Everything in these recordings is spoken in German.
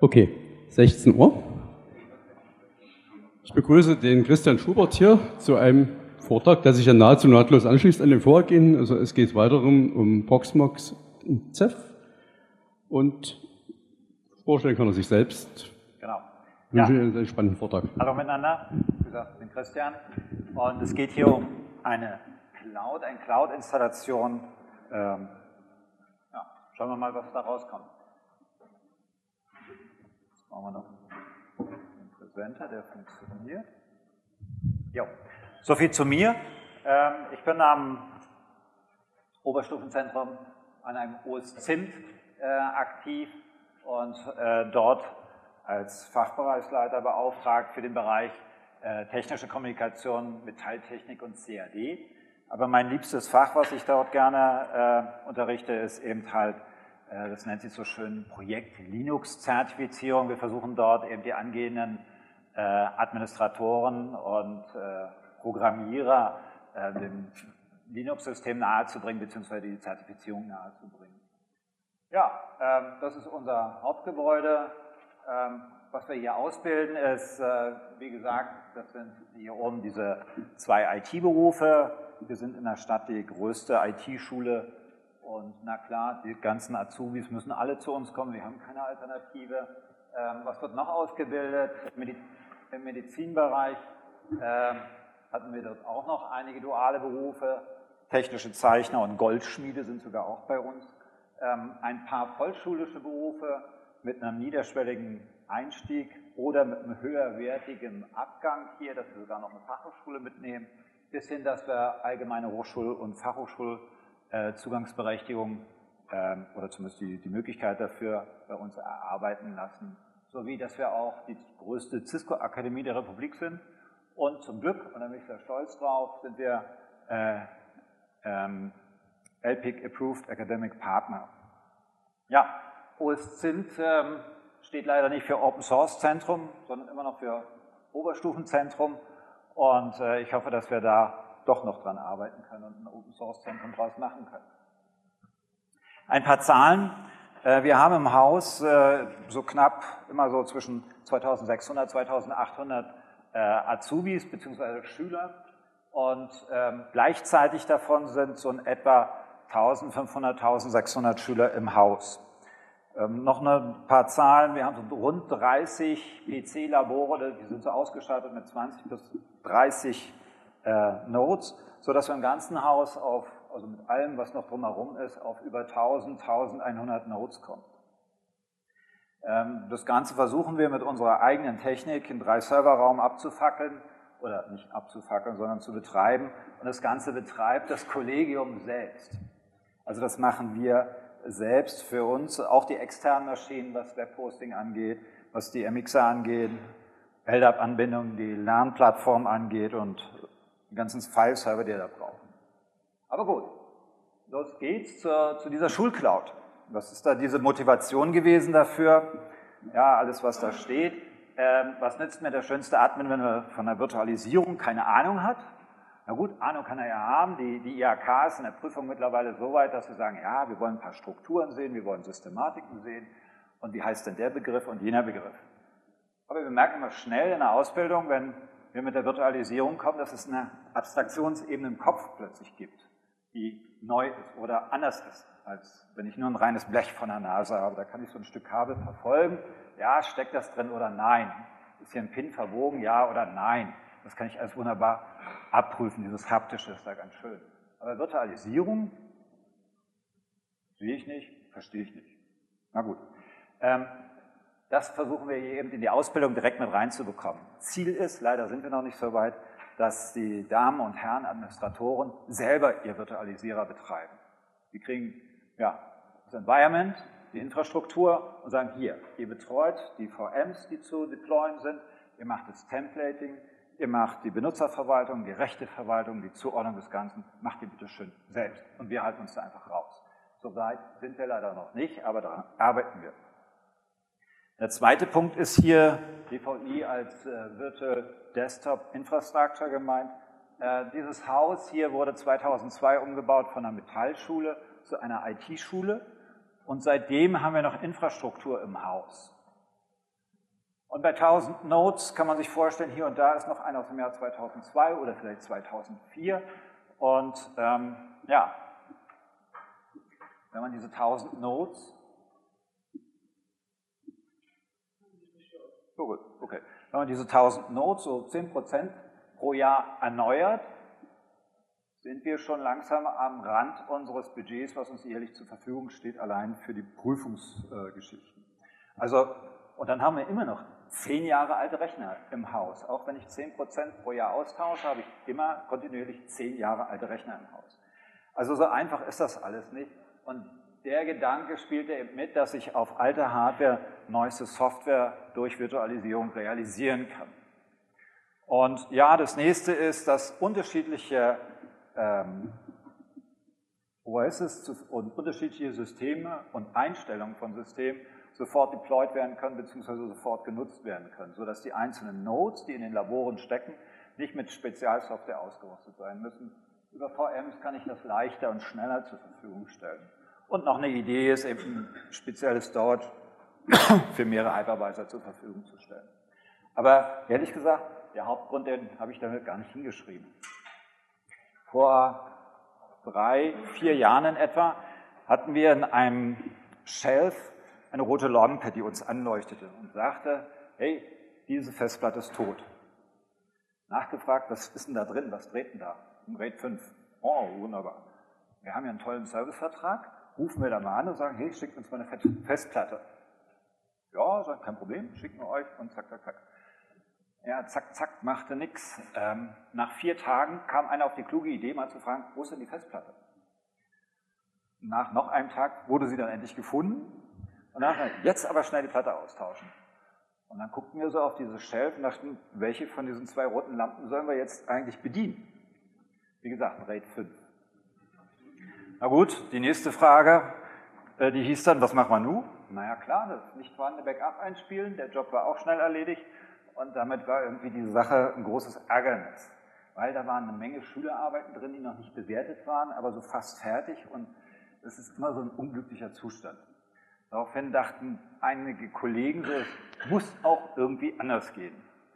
Okay, 16 Uhr. Ich begrüße den Christian Schubert hier zu einem Vortrag, der sich ja nahezu nahtlos anschließt an den vorhergehenden. Also es geht weiter um Proxmox und CEF. Und vorstellen kann er sich selbst. Genau. Ich wünsche Ihnen einen spannenden Vortrag. Hallo miteinander, wie gesagt, ich bin Christian. Und es geht hier um eine Cloud-Installation. Schauen wir mal, was da rauskommt. Jetzt brauchen wir noch einen Präsenter, der funktioniert. Jo. So viel zu mir. Ich bin am Oberstufenzentrum an einem OSZINT aktiv und dort als Fachbereichsleiter beauftragt für den Bereich technische Kommunikation, Metalltechnik und CAD. Aber mein liebstes Fach, was ich dort gerne unterrichte, ist eben halt, das nennt sich so schön, Projekt Linux-Zertifizierung. Wir versuchen dort eben die angehenden Administratoren und Programmierer dem Linux-System nahezubringen, beziehungsweise die Zertifizierung nahezubringen. Ja, das ist unser Hauptgebäude. Was wir hier ausbilden ist, wie gesagt, das sind hier oben diese zwei IT-Berufe. Wir sind in der Stadt die größte IT-Schule und na klar, die ganzen Azubis müssen alle zu uns kommen, wir haben keine Alternative. Was wird noch ausgebildet? Im Medizinbereich hatten wir dort auch noch einige duale Berufe. Technische Zeichner und Goldschmiede sind sogar auch bei uns. Ein paar vollschulische Berufe mit einem niederschwelligen Einstieg oder mit einem höherwertigen Abgang hier, dass wir sogar noch eine Fachhochschule mitnehmen, bis hin, dass wir allgemeine Hochschul- und Fachhochschulzugangsberechtigung oder zumindest die Möglichkeit dafür bei uns erarbeiten lassen, sowie dass wir auch die größte Cisco-Akademie der Republik sind und zum Glück, und da bin ich sehr stolz drauf, sind wir LPIC Approved Academic Partner. Ja, OSZINT steht leider nicht für Open Source Zentrum, sondern immer noch für Oberstufenzentrum. Und ich hoffe, dass wir da doch noch dran arbeiten können und ein Open Source Zentrum draus machen können. Ein paar Zahlen. Wir haben im Haus so knapp immer so zwischen 2600 und 2800 Azubis bzw. Schüler. Und gleichzeitig davon sind so in etwa 1500, 1600 Schüler im Haus. Noch ein paar Zahlen, wir haben so rund 30 PC-Labore, die sind so ausgestattet mit 20 bis 30 Nodes, sodass wir im ganzen Haus also mit allem, was noch drumherum ist, auf über 1000, 1100 Nodes kommen. Das Ganze versuchen wir mit unserer eigenen Technik im 3-Server-Raum abzufackeln, oder nicht abzufackeln, sondern zu betreiben. Und das Ganze betreibt das Kollegium selbst. Also das machen wir selbst für uns, auch die externen Maschinen, was Webhosting angeht, was die MXer angeht, LDAP-Anbindungen, die Lernplattform angeht und die ganzen File-Server, die wir da brauchen. Aber gut, los geht's zu dieser Schulcloud. Was ist da diese Motivation gewesen dafür? Ja, alles, was da steht. Was nützt mir der schönste Admin, wenn er von der Virtualisierung keine Ahnung hat? Na gut, Ahnung kann er ja haben. Die IHK ist in der Prüfung mittlerweile so weit, dass sie sagen, ja, wir wollen ein paar Strukturen sehen, wir wollen Systematiken sehen und wie heißt denn der Begriff und jener Begriff. Aber wir merken immer schnell in der Ausbildung, wenn wir mit der Virtualisierung kommen, dass es eine Abstraktionsebene im Kopf plötzlich gibt, die neu ist oder anders ist, als wenn ich nur ein reines Blech von der Nase habe. Da kann ich so ein Stück Kabel verfolgen. Ja, steckt das drin oder nein? Ist hier ein Pin verbogen, ja oder nein? Das kann ich alles wunderbar abprüfen, dieses Haptische ist da ganz schön. Aber Virtualisierung sehe ich nicht, verstehe ich nicht. Na gut. Das versuchen wir hier eben in die Ausbildung direkt mit reinzubekommen. Ziel ist, leider sind wir noch nicht so weit, dass die Damen und Herren Administratoren selber ihr Virtualisierer betreiben. Die kriegen ja, das Environment, die Infrastruktur und sagen, hier, ihr betreut die VMs, die zu deployen sind, ihr macht das Templating, ihr macht die Benutzerverwaltung, die Rechteverwaltung, die Zuordnung des Ganzen, macht ihr bitte schön selbst. Und wir halten uns da einfach raus. So weit sind wir leider noch nicht, aber daran arbeiten wir. Der zweite Punkt ist hier VDI als Virtual Desktop Infrastructure gemeint. Dieses Haus hier wurde 2002 umgebaut von einer Metallschule zu einer IT-Schule und seitdem haben wir noch Infrastruktur im Haus. Und bei 1000 Nodes kann man sich vorstellen, hier und da ist noch einer aus dem Jahr 2002 oder vielleicht 2004. Und ja, wenn man diese 1000 Nodes, so gut, okay, wenn man diese 1000 Nodes, so 10% pro Jahr erneuert, sind wir schon langsam am Rand unseres Budgets, was uns jährlich zur Verfügung steht, allein für die Prüfungsgeschichten. Also, und dann haben wir immer noch 10 Jahre alte Rechner im Haus. Auch wenn ich 10% pro Jahr austausche, habe ich immer kontinuierlich 10 Jahre alte Rechner im Haus. Also so einfach ist das alles nicht. Und der Gedanke spielte eben mit, dass ich auf alter Hardware neueste Software durch Virtualisierung realisieren kann. Und ja, das nächste ist, dass unterschiedliche OSs und unterschiedliche Systeme und Einstellungen von Systemen sofort deployed werden können, beziehungsweise sofort genutzt werden können, sodass die einzelnen Nodes, die in den Laboren stecken, nicht mit Spezialsoftware ausgerüstet sein müssen. Über VMs kann ich das leichter und schneller zur Verfügung stellen. Und noch eine Idee ist eben ein spezielles Storage für mehrere Hypervisor zur Verfügung zu stellen. Aber ehrlich gesagt, der Hauptgrund, den habe ich damit gar nicht hingeschrieben. Vor 3, 4 Jahren in etwa hatten wir in einem Shelf eine rote Lampe, die uns anleuchtete und sagte, hey, diese Festplatte ist tot. Nachgefragt, was ist denn da drin, was dreht denn da? Ein RAID 5. Oh, wunderbar. Wir haben ja einen tollen Servicevertrag, rufen wir da mal an und sagen, hey, schickt uns mal eine Festplatte. Ja, sagt, kein Problem, schicken wir euch und zack, zack, zack. Ja, zack, zack, machte nichts. Nach 4 Tagen kam einer auf die kluge Idee, mal zu fragen, wo ist denn die Festplatte? Nach noch einem Tag wurde sie dann endlich gefunden und nachher, jetzt aber schnell die Platte austauschen. Und dann guckten wir so auf dieses Shelf und dachten, welche von diesen 2 roten Lampen sollen wir jetzt eigentlich bedienen? Wie gesagt, ein RAID 5. Na gut, die nächste Frage, die hieß dann, was machen wir nun? Naja klar, das nicht vorhandene Backup einspielen, der Job war auch schnell erledigt. Und damit war irgendwie die Sache ein großes Ärgernis, weil da waren eine Menge Schülerarbeiten drin, die noch nicht bewertet waren, aber so fast fertig und das ist immer so ein unglücklicher Zustand. Daraufhin dachten einige Kollegen, so, es muss auch irgendwie anders gehen.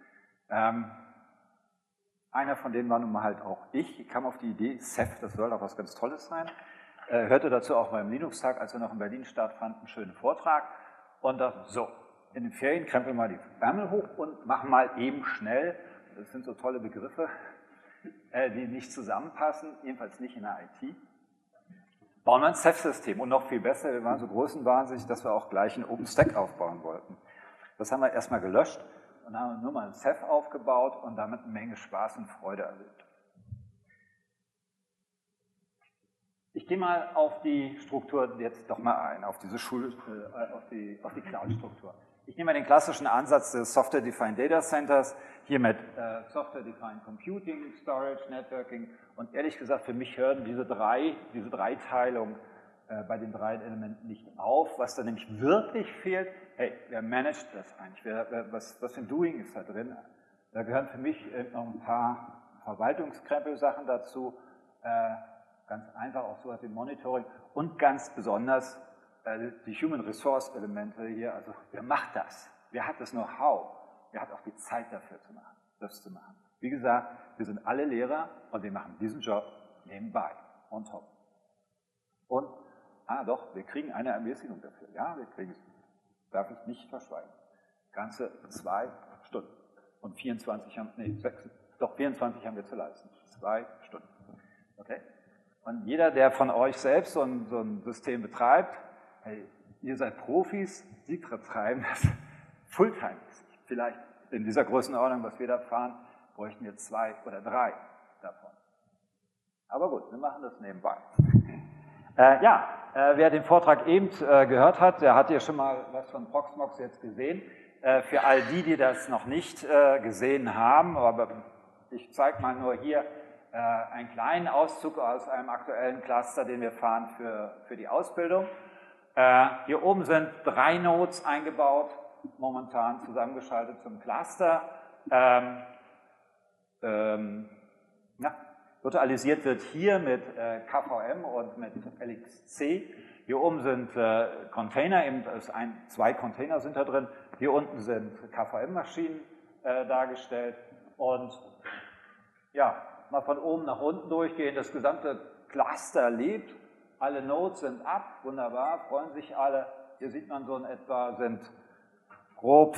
Einer von denen war nun mal halt auch ich kam auf die Idee, Ceph, das soll doch was ganz Tolles sein, hörte dazu auch beim Linux-Tag, als wir noch in Berlin stattfanden, einen schönen Vortrag und dachte, so, in den Ferien krempeln wir mal die Ärmel hoch und machen mal eben schnell, das sind so tolle Begriffe, die nicht zusammenpassen, jedenfalls nicht in der IT, bauen wir ein Ceph-System und noch viel besser, wir waren so größenwahnsinnig, dass wir auch gleich einen OpenStack aufbauen wollten. Das haben wir erstmal gelöscht und haben nur mal ein Ceph aufgebaut und damit eine Menge Spaß und Freude erlebt. Ich gehe mal auf die Struktur jetzt doch mal ein, auf diese auf die Cloud-Struktur. Ich nehme mal den klassischen Ansatz des Software-Defined Data Centers, hier mit Software-Defined Computing, Storage, Networking und ehrlich gesagt, für mich hören diese Dreiteilung bei den 3 Elementen nicht auf. Was da nämlich wirklich fehlt, hey, wer managt das eigentlich? Was für ein Doing ist da drin? Da gehören für mich noch ein paar Verwaltungskrempel-Sachen dazu, ganz einfach auch sowas wie Monitoring und ganz besonders die Human Resource Elemente hier, also wer macht das? Wer hat das Know-how? Wer hat auch die Zeit dafür zu machen, das zu machen? Wie gesagt, wir sind alle Lehrer und wir machen diesen Job nebenbei, on top. Und, doch, wir kriegen eine Ermäßigung dafür. Ja, wir kriegen es. Darf ich nicht verschweigen. Ganze 2 Stunden. Und 24 haben wir zu leisten. 2 Stunden. Okay? Und jeder, der von euch selbst so ein System betreibt, hey, ihr seid Profis, Sie betreiben das Fulltime. Vielleicht in dieser Größenordnung, was wir da fahren, bräuchten wir 2 oder 3 davon. Aber gut, wir machen das nebenbei. Wer den Vortrag eben gehört hat, der hat ja schon mal was von Proxmox jetzt gesehen. Für all die das noch nicht gesehen haben, aber ich zeige mal nur hier einen kleinen Auszug aus einem aktuellen Cluster, den wir fahren für die Ausbildung. Hier oben sind 3 Nodes eingebaut, momentan zusammengeschaltet zum Cluster. Virtualisiert wird hier mit KVM und mit LXC. Hier oben sind Container, eben zwei Container sind da drin. Hier unten sind KVM-Maschinen dargestellt. Und ja, mal von oben nach unten durchgehen. Das gesamte Cluster lebt. Alle Nodes sind ab. Wunderbar, freuen sich alle. Hier sieht man so in etwa sind grob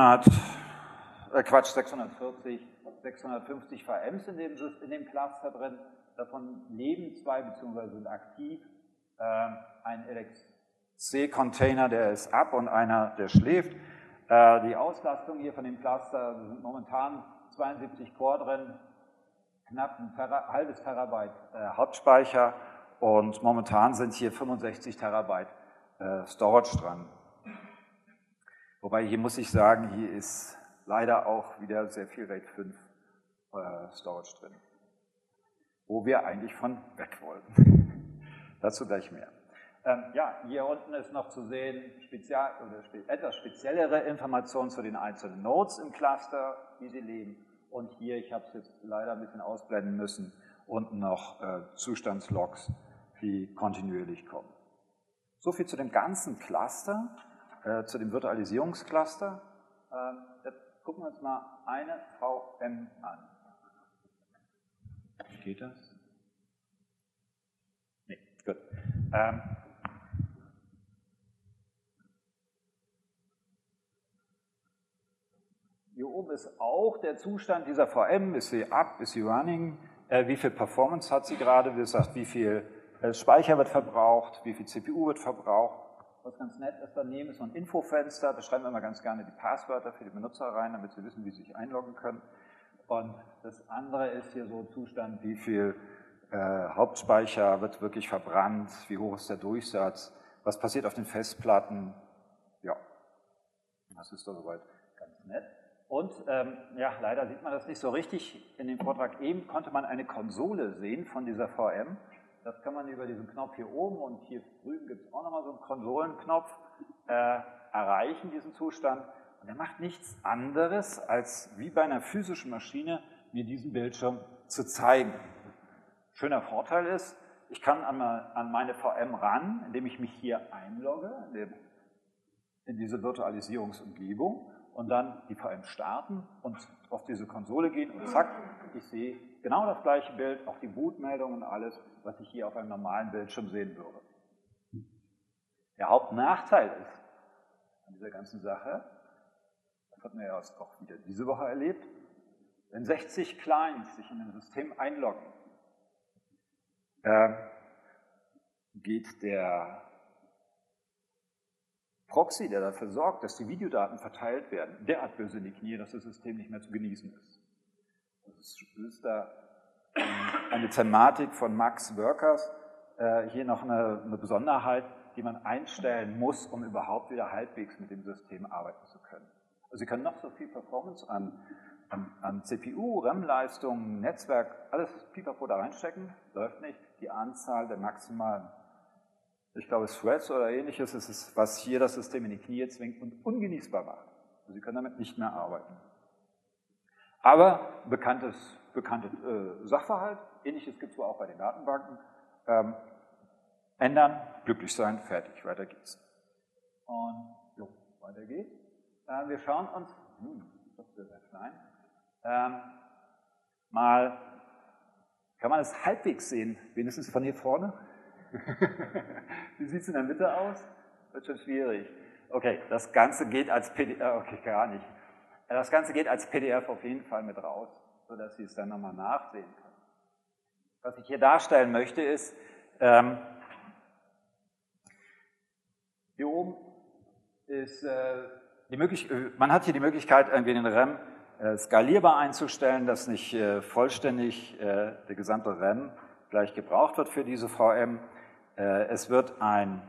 640, 650 VMs in dem Cluster drin. Davon leben 2 bzw. sind aktiv. Ein LXC-Container, der ist ab und einer, der schläft. Die Auslastung hier von dem Cluster sind momentan 72 Core drin, knapp ein halbes Terabyte Hauptspeicher und momentan sind hier 65 Terabyte Storage dran. Wobei hier muss ich sagen, hier ist leider auch wieder sehr viel RAID 5 Storage drin, wo wir eigentlich von weg wollten. Dazu gleich mehr. Ja, hier unten ist noch zu sehen etwas speziellere Informationen zu den einzelnen Nodes im Cluster, wie sie leben. Und hier, ich habe es jetzt leider ein bisschen ausblenden müssen, unten noch Zustandslogs, die kontinuierlich kommen. So viel zu dem ganzen Cluster, zu dem Virtualisierungscluster. Jetzt gucken wir uns mal eine VM an. Geht das? Nee, gut. Hier oben ist auch der Zustand dieser VM, ist sie up, ist sie running, wie viel Performance hat sie gerade, wie gesagt, wie viel Speicher wird verbraucht, wie viel CPU wird verbraucht. Was ganz nett ist, daneben ist so ein Infofenster, da schreiben wir immer ganz gerne die Passwörter für die Benutzer rein, damit sie wissen, wie sie sich einloggen können. Und das andere ist hier so Zustand, wie viel Hauptspeicher wird wirklich verbrannt, wie hoch ist der Durchsatz, was passiert auf den Festplatten. Ja, das ist da soweit ganz nett. Und ja, leider sieht man das nicht so richtig. In dem Vortrag eben konnte man eine Konsole sehen von dieser VM. Das kann man über diesen Knopf hier oben und hier drüben gibt es auch nochmal so einen Konsolenknopf erreichen, diesen Zustand. Und der macht nichts anderes, als wie bei einer physischen Maschine mir diesen Bildschirm zu zeigen. Schöner Vorteil ist, ich kann an meine VM ran, indem ich mich hier einlogge, in diese Virtualisierungsumgebung und dann die VM starten und auf diese Konsole gehen und zack, ich sehe genau das gleiche Bild, auch die Bootmeldung und alles, was ich hier auf einem normalen Bildschirm sehen würde. Der Hauptnachteil ist an dieser ganzen Sache, das hatten wir ja auch wieder diese Woche erlebt, wenn 60 Clients sich in ein System einloggen, geht der Proxy, der dafür sorgt, dass die Videodaten verteilt werden, derart böse in die Knie, dass das System nicht mehr zu genießen ist. Das ist da eine Thematik von Max Workers, hier noch eine Besonderheit, die man einstellen muss, um überhaupt wieder halbwegs mit dem System arbeiten zu können. Also Sie können noch so viel Performance an CPU, RAM-Leistung, Netzwerk, alles pipapo da reinstecken, läuft nicht. Die Anzahl der maximalen, ich glaube, Threads oder ähnliches ist es, was hier das System in die Knie zwingt und ungenießbar macht. Also Sie können damit nicht mehr arbeiten. Aber bekannter Sachverhalt, ähnliches gibt es wohl auch bei den Datenbanken, ändern, glücklich sein, fertig, weiter geht's. Und jo, weiter geht's. Wir schauen uns, das ist sehr klein, mal, kann man es halbwegs sehen, wenigstens von hier vorne? Wie sieht es in der Mitte aus? Wird schon schwierig. Okay, das Ganze geht als PDF, okay, gar nicht. Das Ganze geht als PDF auf jeden Fall mit raus, sodass Sie es dann nochmal nachsehen können. Was ich hier darstellen möchte ist, hier oben ist man hat hier die Möglichkeit, irgendwie den RAM skalierbar einzustellen, dass nicht vollständig der gesamte RAM gleich gebraucht wird für diese VM. Es wird wenn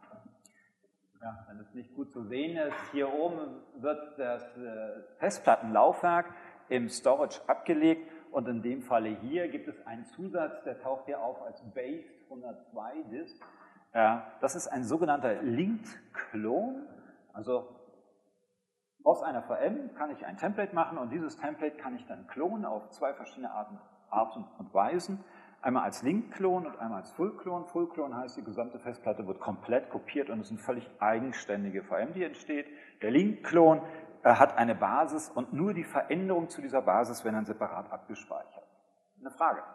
es nicht gut zu sehen ist, hier oben wird das Festplattenlaufwerk im Storage abgelegt und in dem Falle hier gibt es einen Zusatz, der taucht hier auf als Base 102 Disk. Das ist ein sogenannter Linked Clone, also aus einer VM kann ich ein Template machen und dieses Template kann ich dann klonen auf zwei verschiedene Arten und Weisen. Einmal als Link-Klon und einmal als Full-Klon. Full-Klon heißt, die gesamte Festplatte wird komplett kopiert und es ist eine völlig eigenständige VM, die entsteht. Der Link-Klon hat eine Basis und nur die Veränderungen zu dieser Basis werden dann separat abgespeichert. Eine Frage?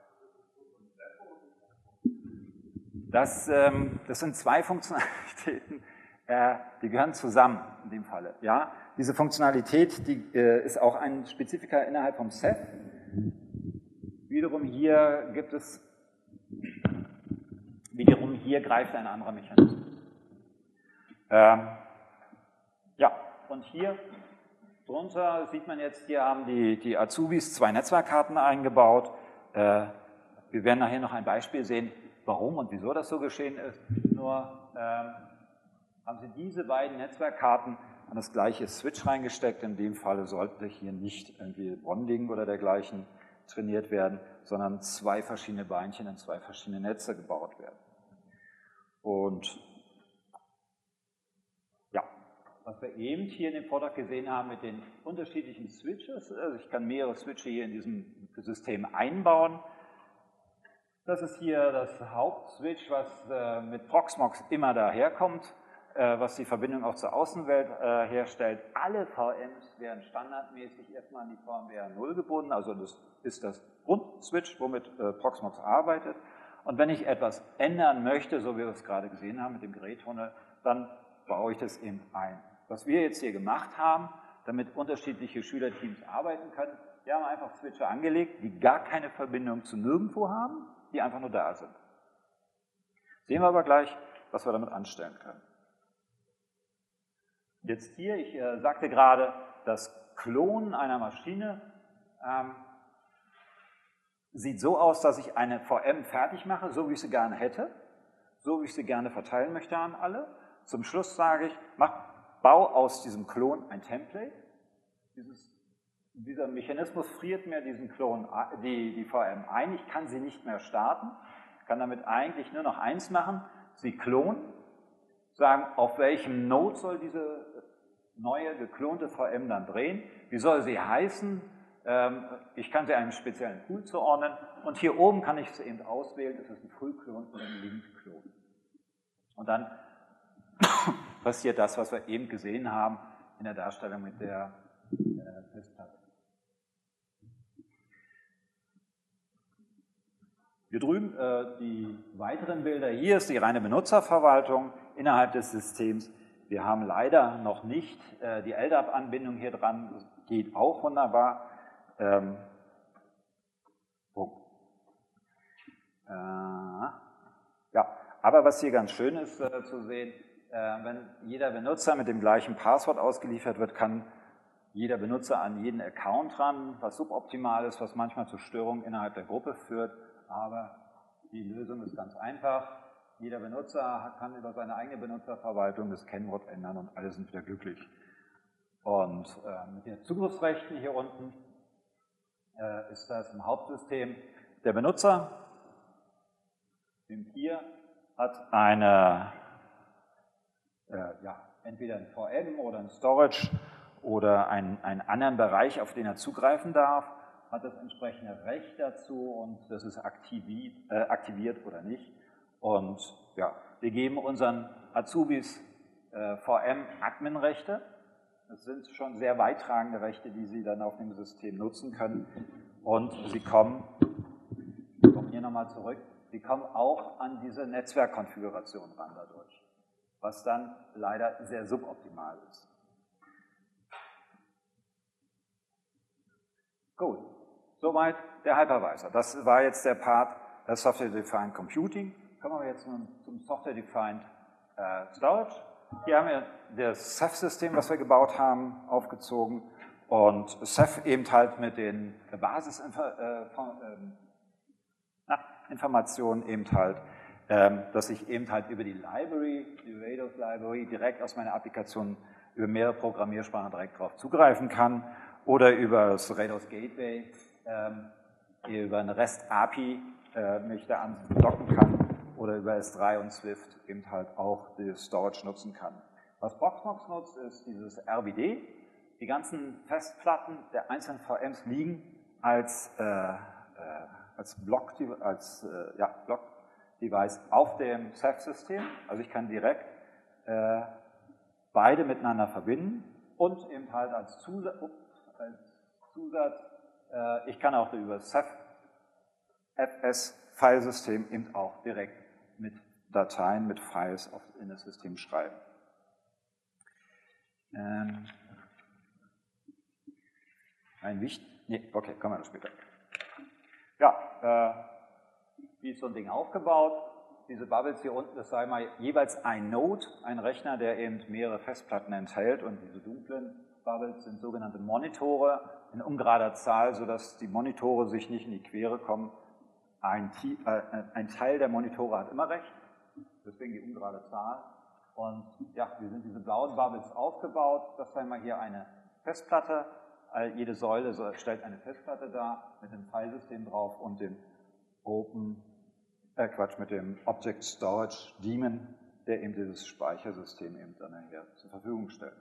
Das sind zwei Funktionalitäten, die gehören zusammen in dem Falle. Ja? Diese Funktionalität, die ist auch ein Spezifika innerhalb vom Ceph. Wiederum hier greift ein anderer Mechanismus. Ja, und hier drunter sieht man jetzt, hier haben die Azubis 2 Netzwerkkarten eingebaut. Wir werden nachher noch ein Beispiel sehen, warum und wieso das so geschehen ist. Nur haben sie diese beiden Netzwerkkarten an das gleiche Switch reingesteckt. In dem Falle sollte hier nicht irgendwie Bonding oder dergleichen trainiert werden, sondern 2 verschiedene Beinchen in 2 verschiedene Netze gebaut werden. Und ja, was wir eben hier in dem Vortrag gesehen haben mit den unterschiedlichen Switches, also ich kann mehrere Switche hier in diesem System einbauen. Das ist hier das Hauptswitch, was mit Proxmox immer daherkommt, was die Verbindung auch zur Außenwelt herstellt. Alle VMs werden standardmäßig erstmal an die VMware 0 gebunden, also das ist das Grundswitch, womit Proxmox arbeitet. Und wenn ich etwas ändern möchte, so wie wir es gerade gesehen haben mit dem Gerättunnel, dann baue ich das eben ein. Was wir jetzt hier gemacht haben, damit unterschiedliche Schülerteams arbeiten können, wir haben einfach Switche angelegt, die gar keine Verbindung zu nirgendwo haben, die einfach nur da sind. Sehen wir aber gleich, was wir damit anstellen können. Jetzt hier, ich sagte gerade, das Klonen einer Maschine sieht so aus, dass ich eine VM fertig mache, so wie ich sie gerne hätte, so wie ich sie gerne verteilen möchte an alle. Zum Schluss sage ich, bau aus diesem Klon ein Template. Dieser Mechanismus friert mir diesen Klon, die VM ein, ich kann sie nicht mehr starten, kann damit eigentlich nur noch eins machen, sie klonen, sagen, auf welchem Node soll diese neue geklonte VM dann drehen, wie soll sie heißen, ich kann sie einem speziellen Pool zuordnen und hier oben kann ich sie eben auswählen, ist es ein Full-Klon oder ein Link-Klon. Und dann passiert das, was wir eben gesehen haben in der Darstellung mit der Festplatte. Hier drüben die weiteren Bilder. Hier ist die reine Benutzerverwaltung innerhalb des Systems. Wir haben leider noch nicht die LDAP-Anbindung hier dran. Das geht auch wunderbar. Ja, aber was hier ganz schön ist zu sehen, wenn jeder Benutzer mit dem gleichen Passwort ausgeliefert wird, kann jeder Benutzer an jeden Account ran, was suboptimal ist, was manchmal zu Störungen innerhalb der Gruppe führt. Aber die Lösung ist ganz einfach. Jeder Benutzer kann über seine eigene Benutzerverwaltung das Kennwort ändern und alle sind wieder glücklich. Und mit den Zugriffsrechten hier unten ist das im Hauptsystem der Benutzer. Hier hat eine, entweder ein VM oder ein Storage oder einen anderen Bereich, auf den er zugreifen darf, hat das entsprechende Recht dazu und das ist aktiviert oder nicht. Und ja, wir geben unseren Azubis VM-Admin-Rechte. Das sind schon sehr weittragende Rechte, die sie dann auf dem System nutzen können. Und sie kommen hier nochmal zurück, sie kommen auch an diese Netzwerkkonfiguration ran dadurch, was dann leider sehr suboptimal ist. Gut, soweit der Hypervisor. Das war jetzt der Part Software-Defined Computing. Kommen wir jetzt nun zum Software-Defined Storage. Hier haben wir das Ceph-System, was wir gebaut haben, aufgezogen und Ceph eben halt mit den Basisinformationen eben halt, dass ich eben halt über die Library, die Rados Library, direkt aus meiner Applikation über mehrere Programmiersprachen direkt darauf zugreifen kann oder über das Rados Gateway, über eine REST API mich da andocken kann oder über S3 und Swift eben halt auch die Storage nutzen kann. Was Proxmox nutzt, ist dieses RBD. Die ganzen Festplatten der einzelnen VMs liegen als Block-Device auf dem Ceph-System. Also ich kann direkt beide miteinander verbinden und eben halt als Zusatz, ich kann auch über das Ceph-FS-Filesystem eben auch direkt mit Dateien, mit Files in das System schreiben. Okay, kommen wir das später. Ja, wie ist so ein Ding aufgebaut? Diese Bubbles hier unten, das sei mal jeweils ein Node, ein Rechner, der eben mehrere Festplatten enthält, und diese dunklen Bubbles sind sogenannte Monitore in ungerader Zahl, sodass die Monitore sich nicht in die Quere kommen. Ein Teil der Monitore hat immer recht, deswegen die ungerade Zahl. Und ja, wie sind diese blauen Bubbles aufgebaut? Das sei mal hier eine Festplatte. Jede Säule stellt eine Festplatte dar mit dem Filesystem drauf und dem mit dem Object Storage Daemon, der eben dieses Speichersystem eben dann nachher zur Verfügung stellt.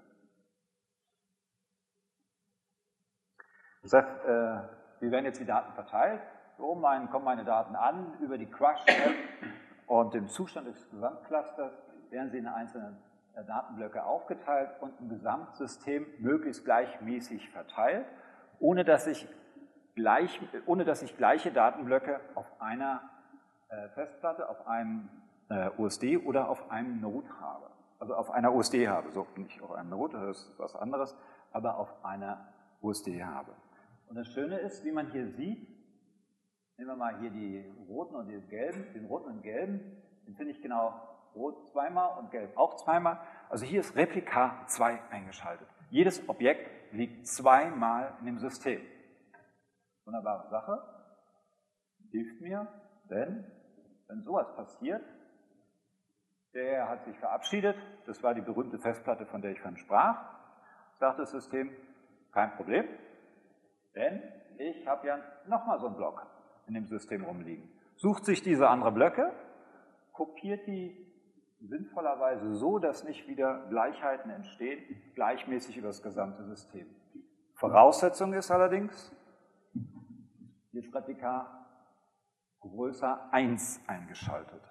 Das heißt, wie werden jetzt die Daten verteilt? So oben kommen meine Daten an über die Crush-App und dem Zustand des Gesamtclusters werden sie in einzelne Datenblöcke aufgeteilt und im Gesamtsystem möglichst gleichmäßig verteilt, ohne dass ich gleiche Datenblöcke auf einer Festplatte, auf einem USD oder auf einem Node habe. Also auf einer USD habe, so nicht auf einem Node, das ist was anderes, aber auf einer USD habe. Und das Schöne ist, wie man hier sieht, nehmen wir mal hier die roten und die gelben, den roten und gelben, den finde ich genau rot zweimal und gelb auch zweimal. Also hier ist Replika 2 eingeschaltet. Jedes Objekt liegt zweimal in dem System. Wunderbare Sache, hilft mir, denn wenn sowas passiert, der hat sich verabschiedet, das war die berühmte Festplatte, von der ich vorhin sprach, sagt das System, kein Problem, denn ich habe ja nochmal so einen Block in dem System rumliegen. Sucht sich diese andere Blöcke, kopiert die sinnvollerweise so, dass nicht wieder Gleichheiten entstehen, gleichmäßig über das gesamte System. Voraussetzung ist allerdings, hier ist Replika größer 1 eingeschaltet.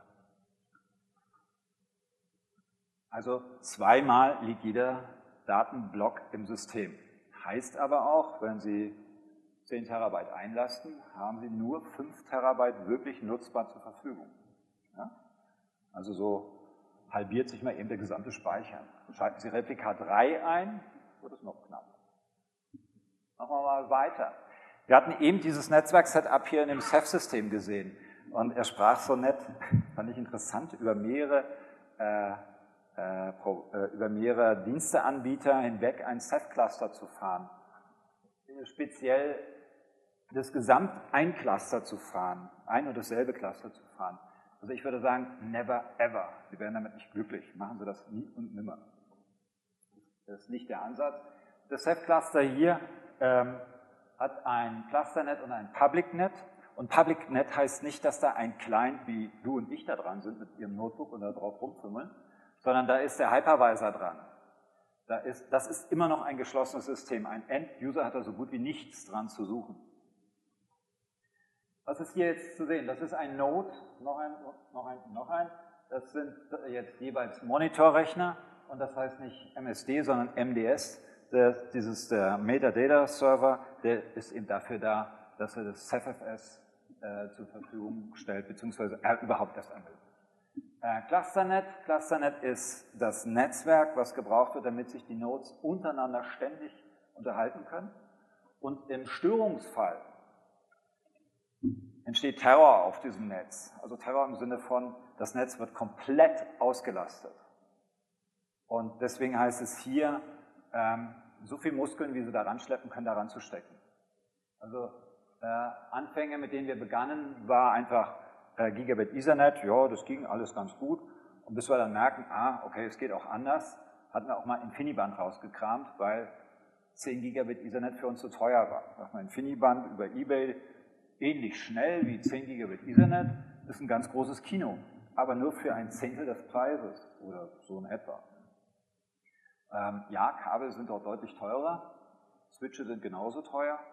Also zweimal liegt jeder Datenblock im System. Heißt aber auch, wenn Sie 10 Terabyte einlasten, haben Sie nur 5 Terabyte wirklich nutzbar zur Verfügung. Ja? Also so halbiert sich mal eben der gesamte Speicher. Schalten Sie Replika 3 ein, wird es noch knapp. Machen wir mal weiter. Wir hatten eben dieses Netzwerk-Setup hier in dem Ceph-System gesehen und er sprach so nett, fand ich interessant, über mehrere Diensteanbieter hinweg ein Ceph-Cluster zu fahren. Speziell das ein Cluster zu fahren, ein und dasselbe Cluster zu fahren. Also ich würde sagen, never ever. Sie werden damit nicht glücklich. Machen Sie das nie und nimmer. Das ist nicht der Ansatz. Das Ceph-Cluster hier hat ein Clusternet und ein Public-Net. Und Public-Net heißt nicht, dass da ein Client wie du und ich da dran sind mit ihrem Notebook und da drauf rumfummeln, sondern da ist der Hypervisor dran. Das ist immer noch ein geschlossenes System. Ein End-User hat da so gut wie nichts dran zu suchen. Was ist hier jetzt zu sehen? Das ist ein Node, noch ein. Das sind jetzt jeweils Monitorrechner und das heißt nicht MSD, sondern MDS. Der Metadata Server, der ist eben dafür da, dass er das CephFS zur Verfügung stellt, beziehungsweise überhaupt erst ermöglicht. Clusternet ist das Netzwerk, was gebraucht wird, damit sich die Nodes untereinander ständig unterhalten können. Und im Störungsfall entsteht Terror auf diesem Netz. Also Terror im Sinne von, das Netz wird komplett ausgelastet. Und deswegen heißt es hier, so viel Muskeln, wie Sie da ranschleppen können, da ranzustecken. Also Anfänge, mit denen wir begannen, war einfach Gigabit Ethernet, ja, das ging alles ganz gut. Und bis wir dann merken, okay, es geht auch anders, hatten wir auch mal InfiniBand rausgekramt, weil 10 Gigabit Ethernet für uns zu teuer war. Sag mal, InfiniBand über eBay ähnlich schnell wie 10 Gigabit Ethernet, ist ein ganz großes Kino, aber nur für ein Zehntel des Preises oder so in etwa. Ja, Kabel sind dort deutlich teurer, Switche sind genauso teuer,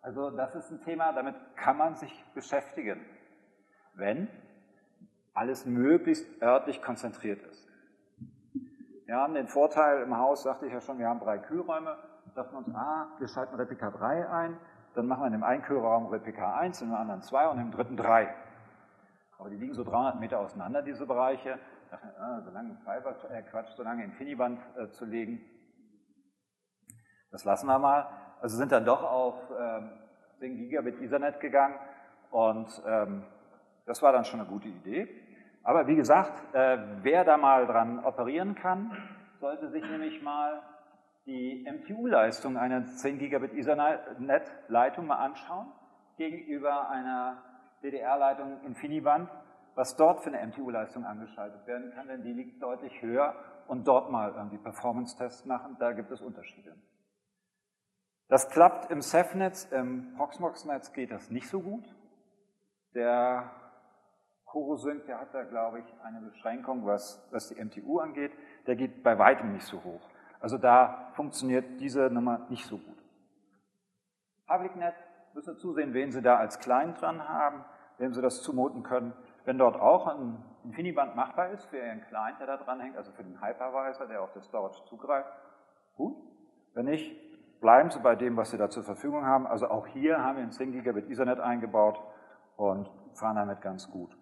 Also das ist ein Thema, damit kann man sich beschäftigen, wenn alles möglichst örtlich konzentriert ist. Wir haben den Vorteil im Haus, sagte ich ja schon, wir haben 3 Kühlräume, dachten wir uns, wir schalten Replika 3 ein, dann machen wir in dem einen Kühlraum Replika 1, in dem anderen 2 und im dritten 3. Aber die liegen so 300 Meter auseinander, diese Bereiche. Da dachten wir, so lange InfiniBand zu legen, das lassen wir mal. Also sind dann doch auf 10 Gigabit Ethernet gegangen und das war dann schon eine gute Idee. Aber wie gesagt, wer da mal dran operieren kann, sollte sich nämlich mal die MTU-Leistung einer 10 Gigabit Ethernet-Leitung mal anschauen, gegenüber einer DDR-Leitung InfiniBand, was dort für eine MTU-Leistung angeschaltet werden kann, denn die liegt deutlich höher und dort mal irgendwie Performance-Tests machen, da gibt es Unterschiede. Das klappt im Ceph-Netz, im Proxmox-Netz geht das nicht so gut. Der Corosync, der hat da, glaube ich, eine Beschränkung, was die MTU angeht, der geht bei weitem nicht so hoch. Also da funktioniert diese Nummer nicht so gut. PublicNet, müssen wir zusehen, wen Sie da als Client dran haben, wem Sie das zumuten können. Wenn dort auch ein InfiniBand machbar ist für Ihren Client, der da dran hängt, also für den Hypervisor, der auf das Storage zugreift, gut. Wenn nicht, bleiben Sie bei dem, was Sie da zur Verfügung haben. Also auch hier haben wir ein 10 Gigabit Ethernet eingebaut und fahren damit ganz gut.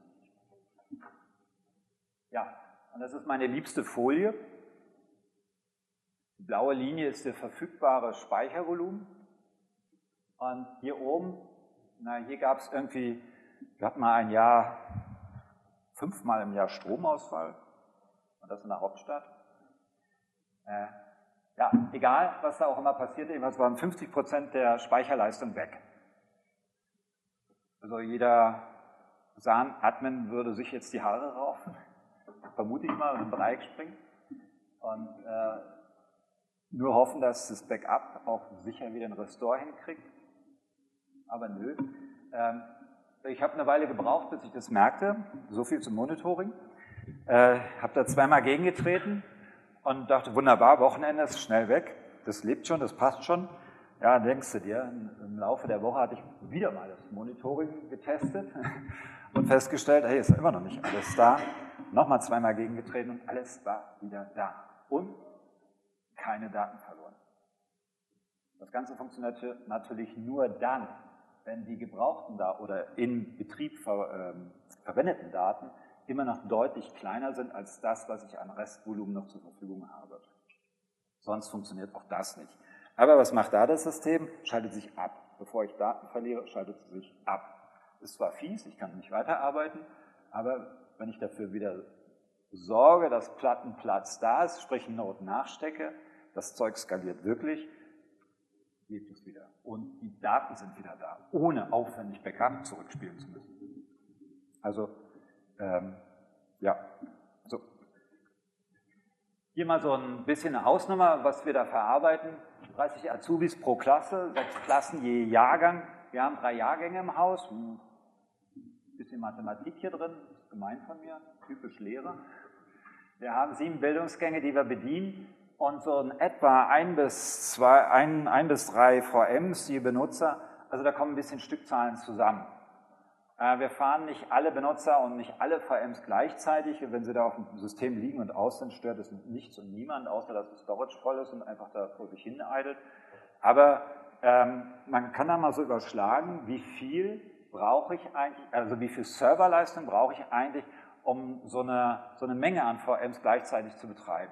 Ja, und das ist meine liebste Folie. Die blaue Linie ist der verfügbare Speichervolumen. Und hier oben, hier gab es irgendwie, wir hatten mal ein Jahr, 5-mal im Jahr Stromausfall. Und das in der Hauptstadt. Ja, egal, was da auch immer passiert, jedenfalls waren 50% der Speicherleistung weg. Also jeder SAN-Admin würde sich jetzt die Haare raufen, vermute ich mal, und im Dreieck springen. Und nur hoffen, dass das Backup auch sicher wieder einen Restore hinkriegt. Aber nö. Ich habe eine Weile gebraucht, bis ich das merkte. So viel zum Monitoring. Habe da 2-mal gegengetreten und dachte, wunderbar, Wochenende ist schnell weg. Das lebt schon, das passt schon. Ja, denkst du dir, im Laufe der Woche hatte ich wieder mal das Monitoring getestet und festgestellt, hey, ist immer noch nicht alles da. Nochmal 2-mal gegengetreten und alles war wieder da. Und keine Daten verloren. Das Ganze funktioniert natürlich nur dann, wenn die gebrauchten Daten oder in Betrieb verwendeten Daten immer noch deutlich kleiner sind als das, was ich an Restvolumen noch zur Verfügung habe. Sonst funktioniert auch das nicht. Aber was macht da das System? Schaltet sich ab. Bevor ich Daten verliere, schaltet es sich ab. Ist zwar fies, ich kann nicht weiterarbeiten, aber wenn ich dafür wieder sorge, dass Plattenplatz da ist, sprich ein Node nachstecke, das Zeug skaliert wirklich, lebt es wieder. Und die Daten sind wieder da, ohne aufwendig Backup zurückspielen zu müssen. Also, ja, so. Hier mal so ein bisschen eine Hausnummer, was wir da verarbeiten. 30 Azubis pro Klasse, 6 Klassen je Jahrgang. Wir haben 3 Jahrgänge im Haus. Ein bisschen Mathematik hier drin, ist gemein von mir, typisch Lehrer. Wir haben 7 Bildungsgänge, die wir bedienen. Und so in etwa 1 bis 3 VMs, die Benutzer, also da kommen ein bisschen Stückzahlen zusammen. Wir fahren nicht alle Benutzer und nicht alle VMs gleichzeitig. Wenn sie da auf dem System liegen und aus sind, stört es nichts und niemand, außer dass das Storage voll ist und einfach da vor sich hin eidelt. Aber man kann da mal so überschlagen, wie viel brauche ich eigentlich, also wie viel Serverleistung brauche ich eigentlich, um so eine Menge an VMs gleichzeitig zu betreiben.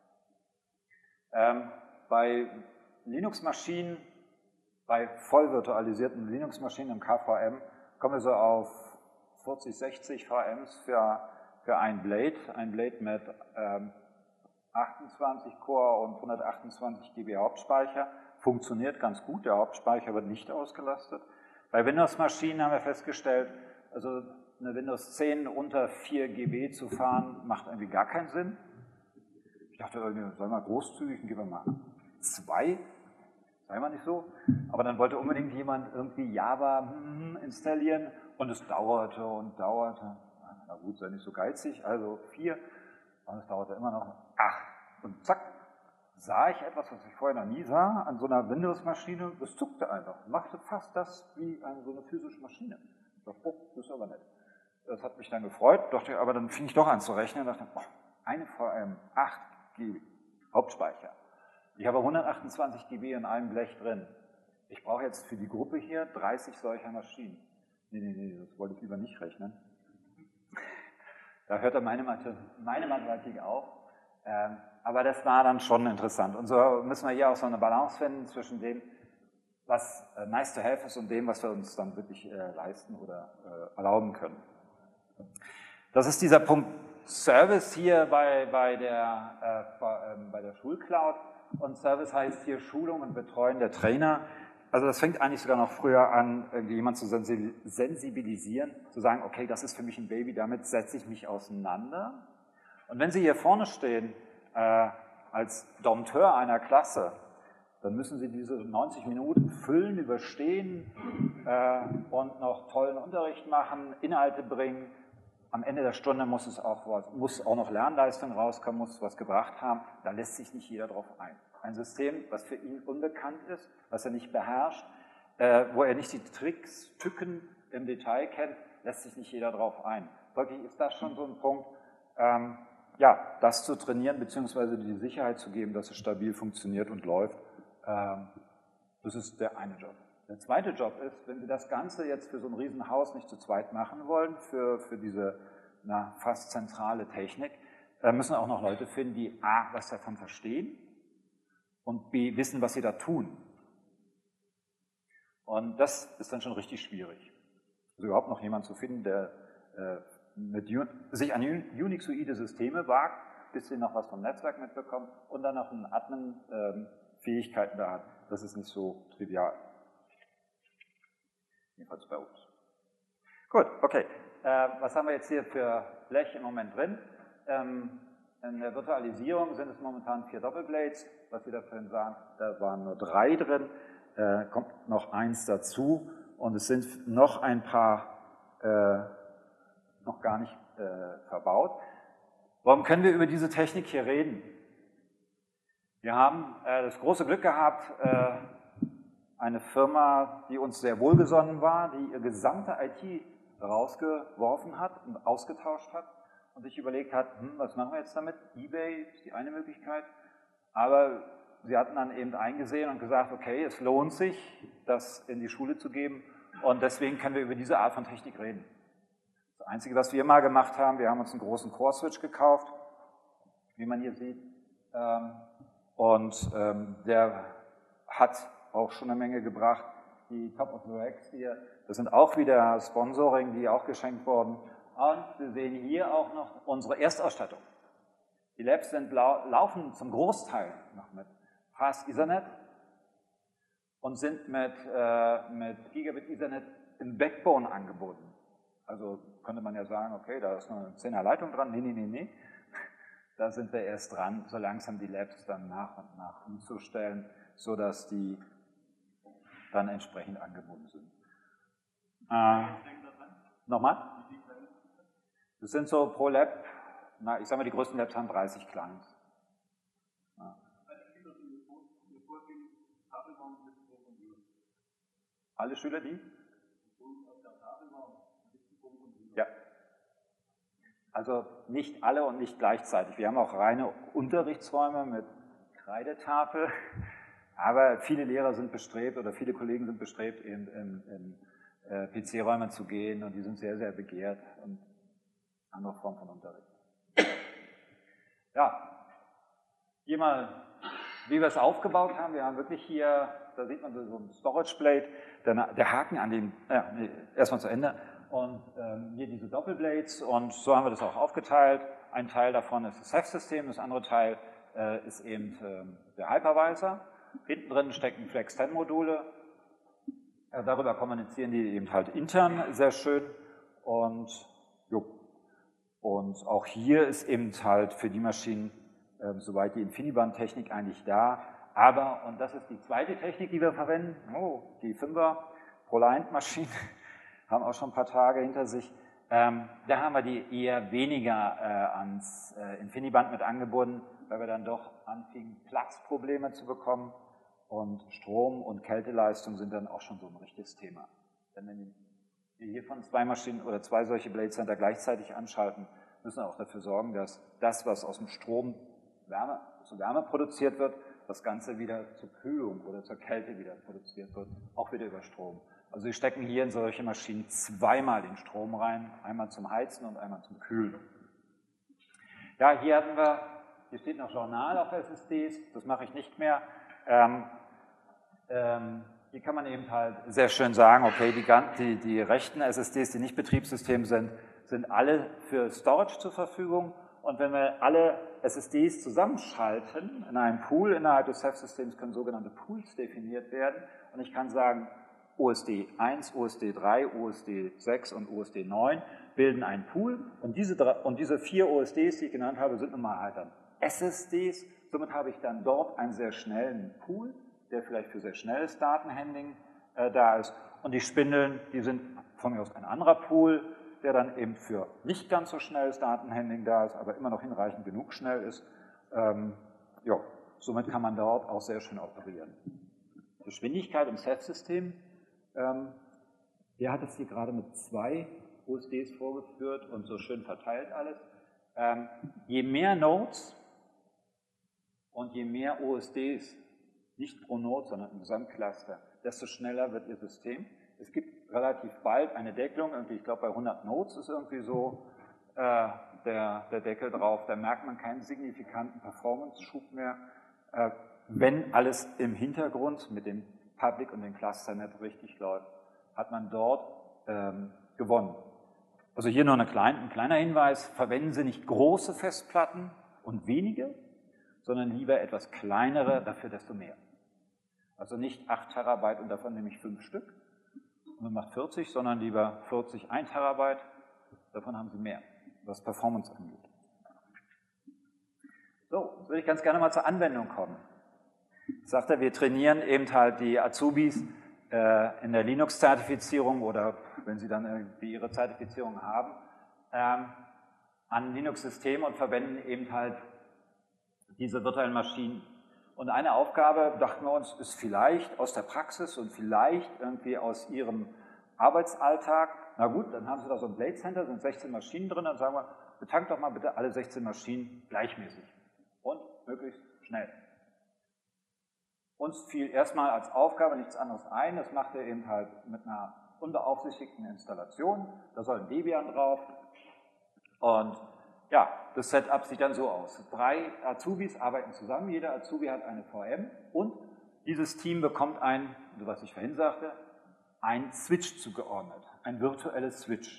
Bei Linux-Maschinen, bei voll virtualisierten Linux-Maschinen im KVM, kommen wir so auf 40, 60 VMs für ein Blade mit 28 Core und 128 GB Hauptspeicher. Funktioniert ganz gut, der Hauptspeicher wird nicht ausgelastet. Bei Windows-Maschinen haben wir festgestellt, also eine Windows 10 unter 4 GB zu fahren, macht irgendwie gar keinen Sinn. Ich dachte, soll mal großzügig, gehen wir mal 2, sei mal nicht so. Aber dann wollte unbedingt jemand irgendwie Java installieren und es dauerte und dauerte. Na gut, sei nicht so geizig, also 4, und es dauerte immer noch 8. Und zack, sah ich etwas, was ich vorher noch nie sah, an so einer Windows-Maschine, das zuckte einfach, machte fast das wie so eine physische Maschine. Ich dachte, oh, das ist aber nett. Das hat mich dann gefreut, dachte, aber dann fing ich doch an zu rechnen und dachte, oh, eine VM, 8 GB Hauptspeicher. Ich habe 128 GB in einem Blech drin. Ich brauche jetzt für die Gruppe hier 30 solcher Maschinen. Nee, das wollte ich lieber nicht rechnen. Da hört dann meine Mathematik auf. Aber das war dann schon interessant. Und so müssen wir hier auch so eine Balance finden zwischen dem, was nice to have ist und dem, was wir uns dann wirklich leisten oder erlauben können. Das ist dieser Punkt Service hier bei der Schulcloud. Und Service heißt hier Schulung und Betreuen der Trainer. Also das fängt eigentlich sogar noch früher an, irgendwie jemand zu sensibilisieren, zu sagen, okay, das ist für mich ein Baby, damit setze ich mich auseinander. Und wenn Sie hier vorne stehen, als Dompteur einer Klasse, dann müssen Sie diese 90 Minuten füllen, überstehen und noch tollen Unterricht machen, Inhalte bringen. Am Ende der Stunde muss auch noch Lernleistung rauskommen, muss was gebracht haben. Da lässt sich nicht jeder drauf ein. Ein System, was für ihn unbekannt ist, was er nicht beherrscht, wo er nicht die Tricks, Tücken im Detail kennt, lässt sich nicht jeder drauf ein. Folglich ist das schon so ein Punkt, ja, das zu trainieren, beziehungsweise die Sicherheit zu geben, dass es stabil funktioniert und läuft. Das ist der eine Job. Der zweite Job ist, wenn Sie das Ganze jetzt für so ein Riesenhaus nicht zu zweit machen wollen, für diese fast zentrale Technik, müssen auch noch Leute finden, die A, was davon verstehen und B, wissen, was sie da tun. Und das ist dann schon richtig schwierig. Also überhaupt noch jemanden zu finden, der sich an Unixoide Systeme wagt, bis sie noch was vom Netzwerk mitbekommen und dann noch einen Admin-Fähigkeiten da hat. Das ist nicht so trivial. Jedenfalls bei uns. Gut, okay. Was haben wir jetzt hier für Blech im Moment drin? In der Virtualisierung sind es momentan 4 Doppelblades. Was Sie da vorhin sahen, da waren nur 3 drin. Kommt noch 1 dazu. Und es sind noch ein paar noch gar nicht verbaut. Warum können wir über diese Technik hier reden? Wir haben das große Glück gehabt, eine Firma, die uns sehr wohlgesonnen war, die ihr gesamte IT rausgeworfen hat und ausgetauscht hat und sich überlegt hat, was machen wir jetzt damit? eBay ist die eine Möglichkeit, aber sie hatten dann eben eingesehen und gesagt, okay, es lohnt sich, das in die Schule zu geben und deswegen können wir über diese Art von Technik reden. Das Einzige, was wir mal gemacht haben, wir haben uns einen großen Core-Switch gekauft, wie man hier sieht, und der hat auch schon eine Menge gebracht. Die Top of the Racks hier, das sind auch wieder Sponsoring, die auch geschenkt wurden. Und wir sehen hier auch noch unsere Erstausstattung. Die Labs laufen zum Großteil noch mit Fast Ethernet und sind mit Gigabit Ethernet im Backbone angebunden. Also könnte man ja sagen, okay, da ist noch eine 10er Leitung dran. Nee. Da sind wir erst dran, so langsam die Labs dann nach und nach umzustellen, sodass die dann entsprechend angebunden sind. Nochmal? Das sind so pro Lab, ich sage mal, die größten Labs haben 30 Clients. Ja. Alle Schüler, die? Ja. Also nicht alle und nicht gleichzeitig. Wir haben auch reine Unterrichtsräume mit Kreidetafel. Aber viele Lehrer sind bestrebt oder viele Kollegen sind bestrebt, in PC-Räume zu gehen und die sind sehr, sehr begehrt und andere Formen von Unterricht. Ja, hier mal, wie wir es aufgebaut haben. Wir haben wirklich hier, da sieht man so ein Storage Blade, der Haken an dem, erstmal zu Ende und hier diese Doppelblades und so haben wir das auch aufgeteilt. Ein Teil davon ist das Ceph-System, das andere Teil ist eben der Hypervisor. Hinten drin stecken Flex10-Module. Darüber kommunizieren die eben halt intern sehr schön. Und auch hier ist eben halt für die Maschinen soweit die InfiniBand-Technik eigentlich da. Aber, und das ist die zweite Technik, die wir verwenden, die 5er ProLiant-Maschinen, haben auch schon ein paar Tage hinter sich. Da haben wir die eher weniger ans InfiniBand mit angebunden, weil wir dann doch anfingen, Platzprobleme zu bekommen. Und Strom- und Kälteleistung sind dann auch schon so ein richtiges Thema. Denn wenn wir hiervon 2 Maschinen oder 2 solche Blade Center gleichzeitig anschalten, müssen wir auch dafür sorgen, dass das, was aus dem Strom zu Wärme produziert wird, das Ganze wieder zur Kühlung oder zur Kälte wieder produziert wird, auch wieder über Strom. Also wir stecken hier in solche Maschinen 2-mal den Strom rein, einmal zum Heizen und einmal zum Kühlen. Ja, hier steht noch Journal auf SSDs, das mache ich nicht mehr. Hier kann man eben halt sehr schön sagen, okay, die rechten SSDs, die nicht Betriebssystem sind alle für Storage zur Verfügung. Und wenn wir alle SSDs zusammenschalten in einem Pool innerhalb des Ceph-Systems, können sogenannte Pools definiert werden. Und ich kann sagen, USD 1, USD 3, USD 6 und USD 9 bilden einen Pool. Und diese 4 USDs, die ich genannt habe, sind nun mal halt dann SSDs. Somit habe ich dann dort einen sehr schnellen Pool, der vielleicht für sehr schnelles Datenhandling da ist. Und die Spindeln, die sind von mir aus ein anderer Pool, der dann eben für nicht ganz so schnelles Datenhandling da ist, aber immer noch hinreichend genug schnell ist. Ja, somit kann man dort auch sehr schön operieren. Geschwindigkeit im Ceph-System, der hat es hier gerade mit 2 USDs vorgeführt und so schön verteilt alles. Je mehr Nodes und je mehr USDs, nicht pro Node, sondern im Gesamtcluster, desto schneller wird Ihr System. Es gibt relativ bald eine Deckelung, ich glaube bei 100 Nodes ist irgendwie so der Deckel drauf, da merkt man keinen signifikanten Performance-Schub mehr, wenn alles im Hintergrund mit dem Public und dem Clusternet richtig läuft, hat man dort gewonnen. Also hier noch ein kleiner Hinweis, verwenden Sie nicht große Festplatten und wenige, sondern lieber etwas kleinere, dafür desto mehr. Also nicht 8 Terabyte und davon nehme ich 5 Stück und man macht 40, sondern lieber 40, 1 Terabyte, davon haben Sie mehr, was Performance angeht. So, jetzt würde ich ganz gerne mal zur Anwendung kommen. Ich sagte, wir trainieren eben halt die Azubis in der Linux-Zertifizierung oder wenn sie dann irgendwie ihre Zertifizierung haben, an Linux-Systemen und verwenden eben halt diese virtuellen Maschinen. Und eine Aufgabe, dachten wir uns, ist vielleicht aus der Praxis und vielleicht irgendwie aus Ihrem Arbeitsalltag. Na gut, dann haben Sie da so ein Blade Center, sind 16 Maschinen drin, dann sagen wir, betankt doch mal bitte alle 16 Maschinen gleichmäßig und möglichst schnell. Uns fiel erstmal als Aufgabe nichts anderes ein, das macht er eben halt mit einer unbeaufsichtigten Installation, da soll ein Debian drauf und ja, das Setup sieht dann so aus. 3 Azubis arbeiten zusammen, jeder Azubi hat eine VM und dieses Team bekommt was ich vorhin sagte, ein Switch zugeordnet, ein virtuelles Switch.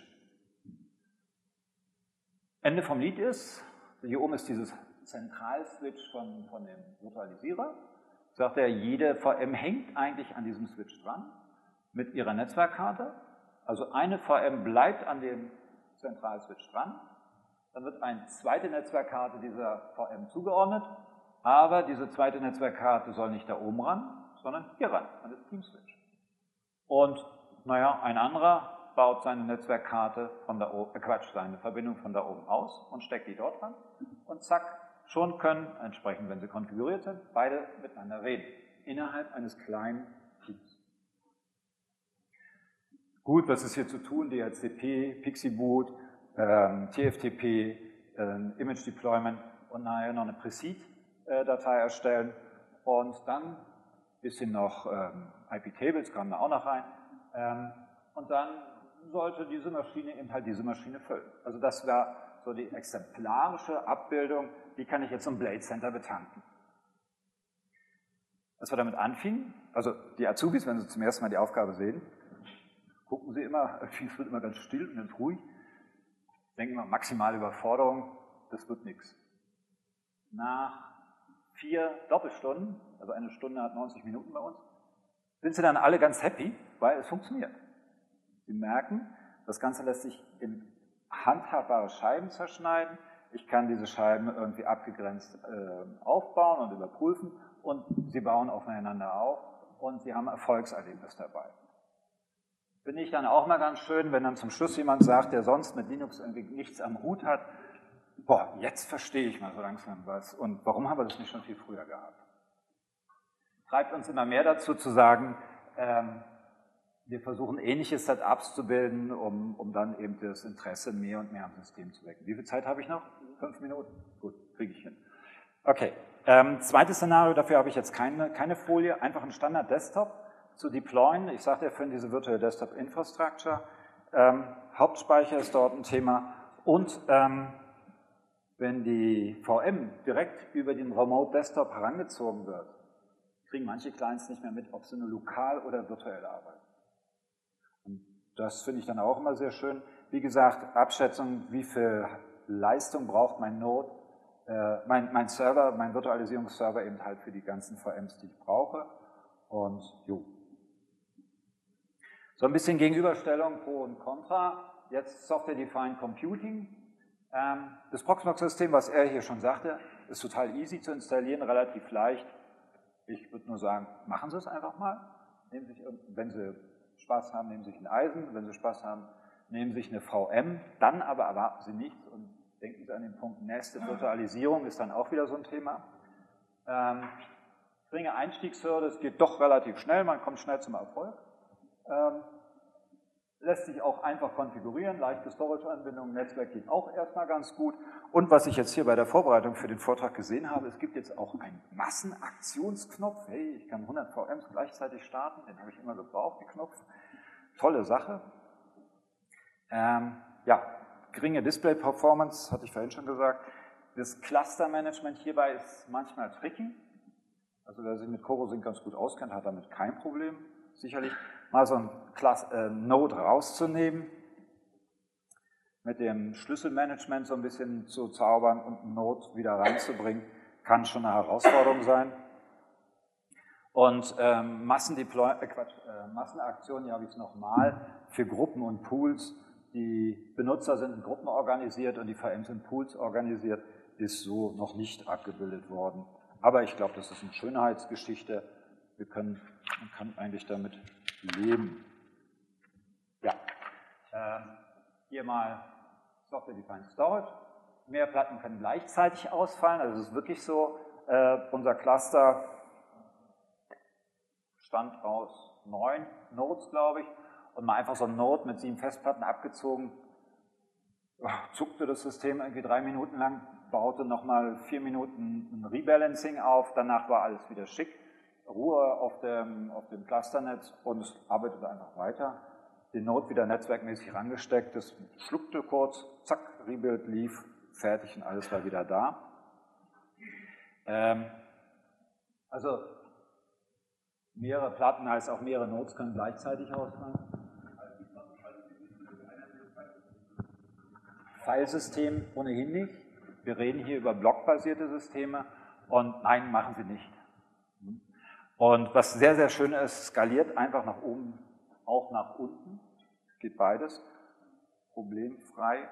Ende vom Lied ist, hier oben ist dieses Zentralswitch von dem Virtualisierer, sagt er, jede VM hängt eigentlich an diesem Switch dran mit ihrer Netzwerkkarte, also eine VM bleibt an dem Zentralswitch dran. Dann wird eine zweite Netzwerkkarte dieser VM zugeordnet, aber diese zweite Netzwerkkarte soll nicht da oben ran, sondern hier ran, an das Teamswitch. Und, naja, ein anderer baut seine Netzwerkkarte von da oben, seine Verbindung von da oben aus und steckt die dort ran und zack, schon können, entsprechend, wenn sie konfiguriert sind, beide miteinander reden, innerhalb eines kleinen Teams. Gut, was ist hier zu tun? DHCP, Pixieboot, TFTP, Image Deployment und nachher noch eine Preseed-Datei erstellen und dann ein bisschen noch IP-Tables kamen da auch noch rein und dann sollte diese Maschine eben halt diese Maschine füllen. Also das war so die exemplarische Abbildung, wie kann ich jetzt so ein Blade Center betanken. Als wir damit anfingen, also die Azubis, wenn sie zum ersten Mal die Aufgabe sehen, gucken sie immer, es wird immer ganz still und ganz ruhig, denken wir, maximale Überforderung, das wird nichts. Nach 4 Doppelstunden, also eine Stunde hat 90 Minuten bei uns, sind sie dann alle ganz happy, weil es funktioniert. Sie merken, das Ganze lässt sich in handhabbare Scheiben zerschneiden. Ich kann diese Scheiben irgendwie abgegrenzt aufbauen und überprüfen und sie bauen aufeinander auf und sie haben Erfolgserlebnis dabei. Finde ich dann auch mal ganz schön, wenn dann zum Schluss jemand sagt, der sonst mit Linux irgendwie nichts am Hut hat, boah, jetzt verstehe ich mal so langsam was. Und warum haben wir das nicht schon viel früher gehabt? Treibt uns immer mehr dazu zu sagen, wir versuchen ähnliche Setups zu bilden, um dann eben das Interesse mehr und mehr am System zu wecken. Wie viel Zeit habe ich noch? 5 Minuten? Gut, kriege ich hin. Okay, zweites Szenario, dafür habe ich jetzt keine Folie, einfach einen Standard-Desktop zu deployen. Ich sagte ja vorhin diese Virtual Desktop Infrastructure. Hauptspeicher ist dort ein Thema und wenn die VM direkt über den Remote Desktop herangezogen wird, kriegen manche Clients nicht mehr mit, ob sie nur lokal oder virtuell arbeiten. Und das finde ich dann auch immer sehr schön. Wie gesagt, Abschätzung, wie viel Leistung braucht mein Node, mein Server, mein Virtualisierungsserver eben halt für die ganzen VMs, die ich brauche. Und jo. So ein bisschen Gegenüberstellung Pro und Contra. Jetzt Software-Defined Computing. Das Proxmox-System, was er hier schon sagte, ist total easy zu installieren, relativ leicht. Ich würde nur sagen, machen Sie es einfach mal. Nehmen sich, wenn Sie Spaß haben, nehmen Sie sich ein Eisen. Wenn Sie Spaß haben, nehmen Sie sich eine VM. Dann aber erwarten Sie nichts und denken Sie an den Punkt Nested Virtualisierung, ist dann auch wieder so ein Thema. Geringe Einstiegshürde, es geht doch relativ schnell, man kommt schnell zum Erfolg. Lässt sich auch einfach konfigurieren, leichte Storage-Anbindung, Netzwerk geht auch erstmal ganz gut. Und was ich jetzt hier bei der Vorbereitung für den Vortrag gesehen habe, es gibt jetzt auch einen Massenaktionsknopf. Hey, ich kann 100 VMs gleichzeitig starten, den habe ich immer gebraucht, den Knopf. Tolle Sache. Ja, geringe Display-Performance, hatte ich vorhin schon gesagt. Das Cluster-Management hierbei ist manchmal tricky. Also wer sich mit CoroSync ganz gut auskennt, hat damit kein Problem, sicherlich. Mal so ein Node rauszunehmen, mit dem Schlüsselmanagement so ein bisschen zu zaubern und einen Node wieder reinzubringen, kann schon eine Herausforderung sein. Und Massenaktionen, hier habe ich es nochmal, für Gruppen und Pools. Die Benutzer sind in Gruppen organisiert und die VMs in Pools organisiert, ist so noch nicht abgebildet worden. Aber ich glaube, das ist eine Schönheitsgeschichte. Man kann eigentlich damit leben. Ja, hier mal Software-Defined Storage. Mehr Platten können gleichzeitig ausfallen. Also es ist wirklich so, unser Cluster stand aus 9 Nodes, glaube ich, und mal einfach so ein Node mit 7 Festplatten abgezogen, zuckte das System irgendwie 3 Minuten lang, baute nochmal 4 Minuten ein Rebalancing auf, danach war alles wieder schick, Ruhe auf dem Clusternetz und es arbeitete einfach weiter. Den Node wieder netzwerkmäßig rangesteckt, das schluckte kurz, zack, Rebuild lief, fertig und alles war wieder da. Also mehrere Platten heißt auch mehrere Nodes können gleichzeitig ausfallen. Filesystem ohnehin nicht. Wir reden hier über blockbasierte Systeme und nein, machen sie nicht. Und was sehr, sehr schön ist, skaliert einfach nach oben, auch nach unten. Geht beides. Problemfrei.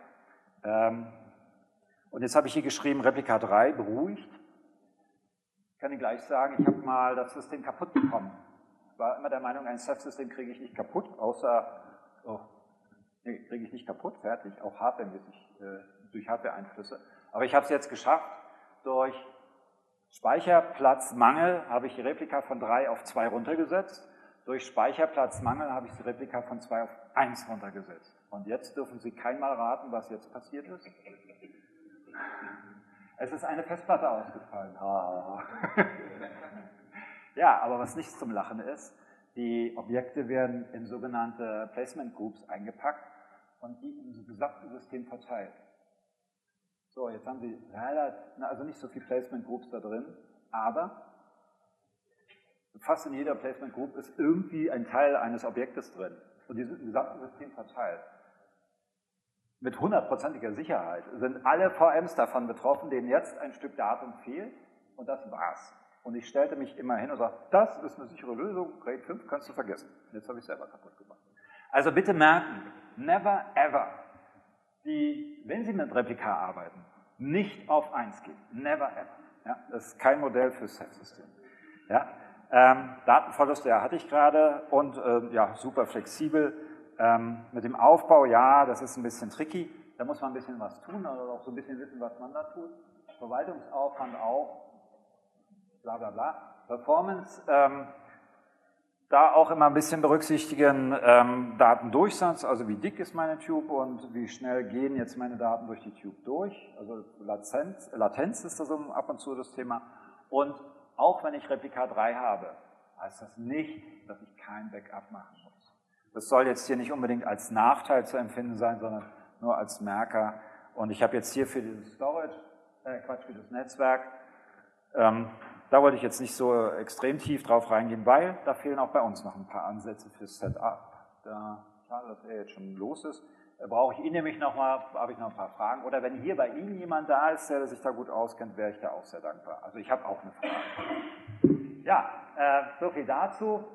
Und jetzt habe ich hier geschrieben, Replika 3, beruhigt. Ich kann Ihnen gleich sagen, ich habe mal das System kaputt bekommen. Ich war immer der Meinung, ein Ceph-System kriege ich nicht kaputt, außer, kriege ich nicht kaputt, fertig, auch hardwaremäßig, durch Hardware-Einflüsse. Aber ich habe es jetzt geschafft, durch Speicherplatzmangel habe ich die Replika von 3 auf 2 runtergesetzt. Durch Speicherplatzmangel habe ich die Replika von 2 auf 1 runtergesetzt. Und jetzt dürfen Sie keinmal raten, was jetzt passiert ist. Es ist eine Festplatte ausgefallen. Ja, aber was nicht zum Lachen ist, die Objekte werden in sogenannte Placement Groups eingepackt und die im gesamten System verteilt. So, jetzt haben Sie also nicht so viele Placement Groups da drin, aber fast in jeder Placement Group ist irgendwie ein Teil eines Objektes drin und die sind im gesamten System verteilt. Mit 100%iger Sicherheit sind alle VMs davon betroffen, denen jetzt ein Stück Datum fehlt und das war's. Und ich stellte mich immer hin und sagte, das ist eine sichere Lösung, RAID 5 kannst du vergessen. Jetzt habe ich es selber kaputt gemacht. Also bitte merken, never ever, wenn Sie mit Replika arbeiten, nicht auf 1 gehen. Never ever. Ja, das ist kein Modell fürs Ceph-System. Ja, Datenverluste, ja, hatte ich gerade und ja, super flexibel. Mit dem Aufbau, ja, das ist ein bisschen tricky. da muss man ein bisschen was tun, oder auch so ein bisschen wissen, was man da tut. Verwaltungsaufwand auch, bla bla bla. Performance, da auch immer ein bisschen berücksichtigen, Datendurchsatz, also wie dick ist meine Tube und wie schnell gehen jetzt meine Daten durch die Tube durch. Also Latenz ist da so ab und zu das Thema. Und auch wenn ich Replika 3 habe, heißt das nicht, dass ich kein Backup machen muss. Das soll jetzt hier nicht unbedingt als Nachteil zu empfinden sein, sondern nur als Merker. Und ich habe jetzt hier für dieses Storage, für das Netzwerk, da wollte ich jetzt nicht so extrem tief drauf reingehen, weil da fehlen auch bei uns noch ein paar Ansätze fürs Setup. Da, schade, dass er jetzt schon los ist. Brauche ich ihn nämlich nochmal, habe ich noch ein paar Fragen. Oder wenn hier bei Ihnen jemand da ist, der sich da gut auskennt, wäre ich da auch sehr dankbar. Also ich habe auch eine Frage. Ja, so viel dazu.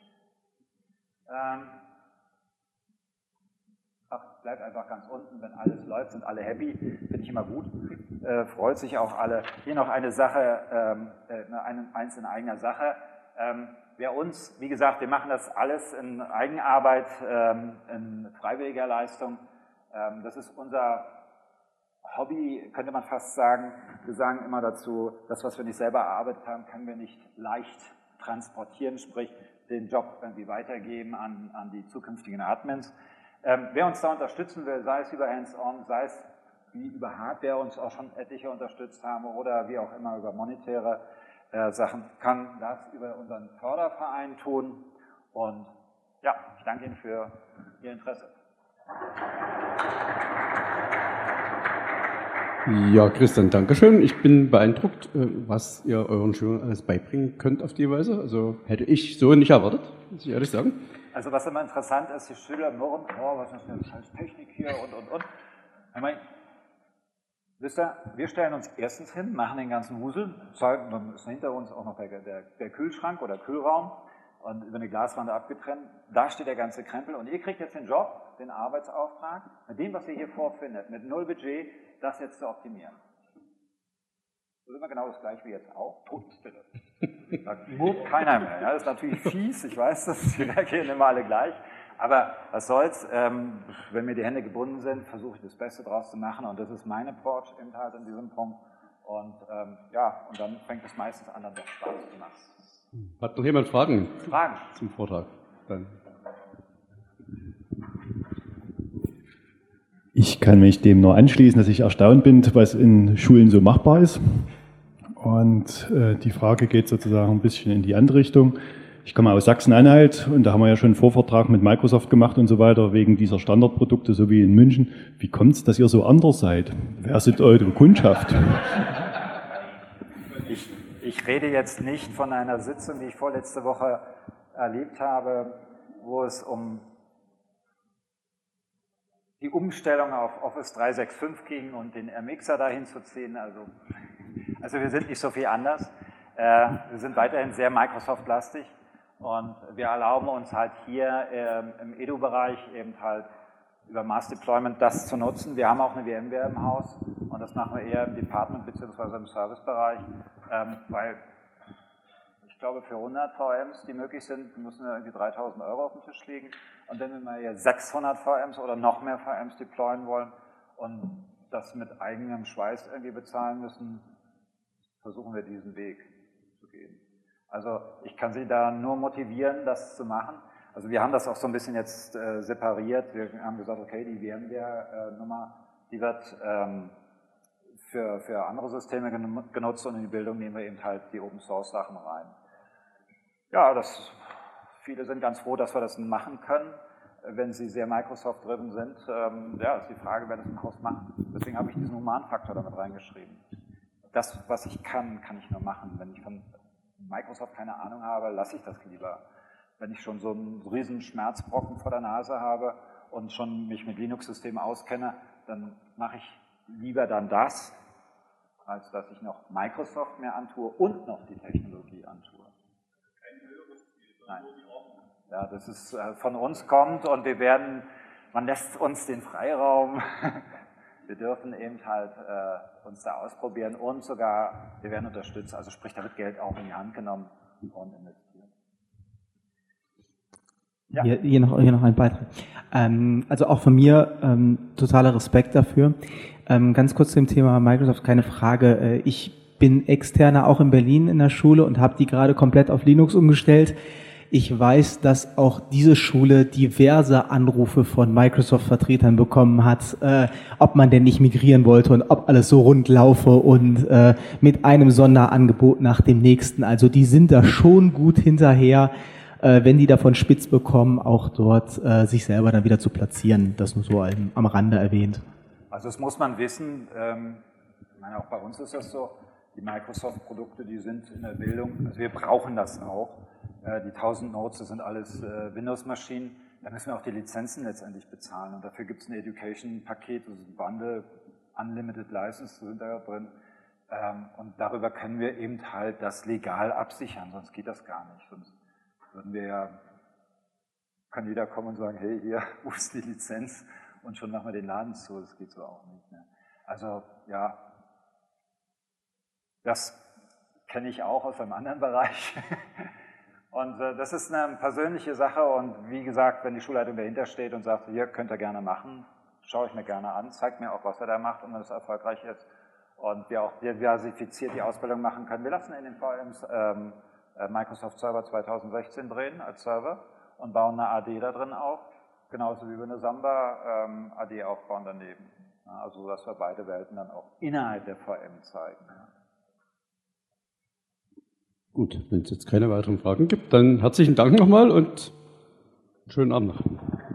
Bleibt einfach ganz unten, wenn alles läuft, sind alle happy, finde ich immer gut, freut sich auch alle. Hier noch eine Sache, eins in eigener Sache. Wer uns, wie gesagt, wir machen das alles in Eigenarbeit, in freiwilliger Leistung. Das ist unser Hobby, könnte man fast sagen. Wir sagen immer dazu, das, was wir nicht selber erarbeitet haben, können wir nicht leicht transportieren, sprich den Job irgendwie weitergeben an die zukünftigen Admins. Wer uns da unterstützen will, sei es über Hands-on, sei es wie über Hardware uns auch schon etliche unterstützt haben oder wie auch immer über monetäre Sachen, kann das über unseren Förderverein tun. Und ja, ich danke Ihnen für Ihr Interesse. Ja, Christian, danke schön. Ich bin beeindruckt, was ihr euren Schülern alles beibringen könnt auf die Weise. Also hätte ich so nicht erwartet, muss ich ehrlich sagen. Also was immer interessant ist, die Schüler murren, oh, was ist denn das scheiß Technik hier und. Ich meine, wisst ihr, wir stellen uns erstens hin, machen den ganzen Wusel, dann ist hinter uns auch noch der Kühlschrank oder Kühlraum und über eine Glaswand abgetrennt, da steht der ganze Krempel und ihr kriegt jetzt den Job, den Arbeitsauftrag, mit dem, was ihr hier vorfindet, mit null Budget, das jetzt zu optimieren. Das ist immer genau das gleiche wie jetzt auch, Totenstille. Da murrt keiner mehr. Ja, das ist natürlich fies, ich weiß, das reagieren immer alle gleich. Aber was soll's, wenn mir die Hände gebunden sind, versuche ich das Beste draus zu machen und das ist mein Approach eben halt in diesem Punkt. Und ja, und dann fängt es meistens an, dann doch Spaß zu machen. Hat noch jemand Fragen? Fragen? Zum Vortrag? Dann. Ich kann mich dem nur anschließen, dass ich erstaunt bin, was in Schulen so machbar ist. Und die Frage geht sozusagen ein bisschen in die andere Richtung. Ich komme aus Sachsen-Anhalt und da haben wir ja schon einen Vorvertrag mit Microsoft gemacht und so weiter, wegen dieser Standardprodukte, so wie in München. Wie kommt es, dass ihr so anders seid? Wer sind eure Kundschaft? Ich rede jetzt nicht von einer Sitzung, die ich vorletzte Woche erlebt habe, wo es um die Umstellung auf Office 365 ging und den RMixer dahin zu ziehen. Also wir sind nicht so viel anders. Wir sind weiterhin sehr Microsoft-lastig und wir erlauben uns halt hier im Edu-Bereich eben halt über Mass Deployment das zu nutzen. Wir haben auch eine VMware im Haus und das machen wir eher im Department bzw. im Servicebereich, weil ich glaube für 100 VMs, die möglich sind, müssen wir irgendwie 3.000 € auf den Tisch legen. Und wenn wir mal hier 600 VMs oder noch mehr VMs deployen wollen und das mit eigenem Schweiß irgendwie bezahlen müssen, versuchen wir diesen Weg zu gehen. Also ich kann Sie da nur motivieren, das zu machen. Also wir haben das auch so ein bisschen jetzt separiert. Wir haben gesagt, okay, die VMware-Nummer, die wird für andere Systeme genutzt und in die Bildung nehmen wir eben halt die Open-Source-Sachen rein. Ja, viele sind ganz froh, dass wir das machen können. Wenn sie sehr Microsoft-driven sind, ja, ist die Frage, wer das im Haus macht. Deswegen habe ich diesen Humanfaktor damit reingeschrieben. Das, was ich kann ich nur machen. Wenn ich von Microsoft keine Ahnung habe, lasse ich das lieber. Wenn ich schon so einen riesen Schmerzbrocken vor der Nase habe und schon mich mit Linux-Systemen auskenne, dann mache ich lieber dann das, als dass ich noch Microsoft mehr antue und noch die Technologie antue. Nein. Ja, das ist von uns kommt und man lässt uns den Freiraum. Wir dürfen eben halt uns da ausprobieren und sogar, wir werden unterstützt, also sprich, da wird Geld auch in die Hand genommen und investiert. Ja. Hier noch ein Beitrag. Also auch von mir totaler Respekt dafür. Ganz kurz zum Thema Microsoft, keine Frage. Ich bin Externer auch in Berlin in der Schule und habe die gerade komplett auf Linux umgestellt. Ich weiß, dass auch diese Schule diverse Anrufe von Microsoft-Vertretern bekommen hat, ob man denn nicht migrieren wollte und ob alles so rund laufe und mit einem Sonderangebot nach dem nächsten. Also die sind da schon gut hinterher, wenn die davon spitz bekommen, auch dort sich selber dann wieder zu platzieren. Das nur so am Rande erwähnt. Also das muss man wissen. Ich meine, auch bei uns ist das so. Die Microsoft-Produkte, die sind in der Bildung, also wir brauchen das auch. Die 1000 Nodes, das sind alles Windows-Maschinen. Da müssen wir auch die Lizenzen letztendlich bezahlen. Und dafür gibt es ein Education-Paket, das ist ein Bundle, Unlimited License sind da drin. Und darüber können wir eben halt das legal absichern, sonst geht das gar nicht. Sonst würden wir ja, kann jeder kommen und sagen, hey, hier, wo ist die Lizenz? Und schon machen wir den Laden zu, das geht so auch nicht. Ne? Also, ja, das kenne ich auch aus einem anderen Bereich. Und das ist eine persönliche Sache und wie gesagt, wenn die Schulleitung dahinter steht und sagt, hier könnt ihr gerne machen, schaue ich mir gerne an, zeigt mir auch, was er da macht und wenn es erfolgreich ist und wir auch diversifiziert die Ausbildung machen können. Wir lassen in den VMs Microsoft Server 2016 drehen als Server und bauen eine AD da drin auf, genauso wie wir eine Samba AD aufbauen daneben. Ja, also dass wir beide Welten dann auch innerhalb der VM zeigen. Ja. Gut, wenn es jetzt keine weiteren Fragen gibt, dann herzlichen Dank nochmal und einen schönen Abend noch.